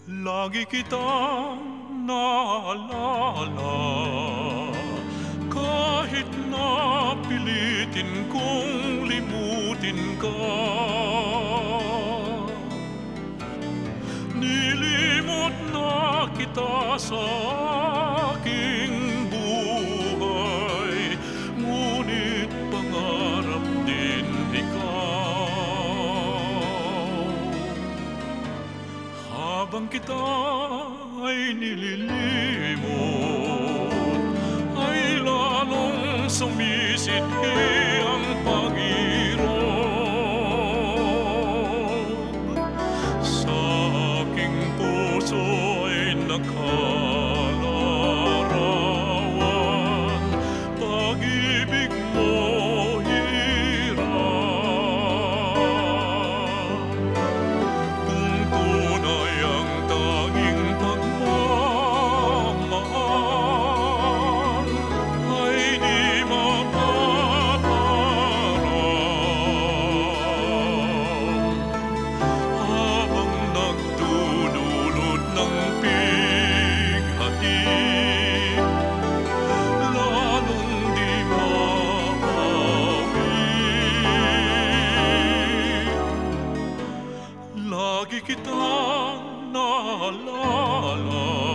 Lagi kitang naalala, kahit na pilitin kong limutin ka. Nilimot na kita sa aking buhay, ngunit pangarap din ikaw. Habang kita ay nililimot, ay lalong sumisidhi ang pag-irog. Sa aking puso ay nakalarawan, pag-ibig mo hirap. Kung tunay ang tanging pagmamahal, ay di mapaparang. Habang nagdudulot ng pighati, lalong di mabawi. Lagi kitang naalala,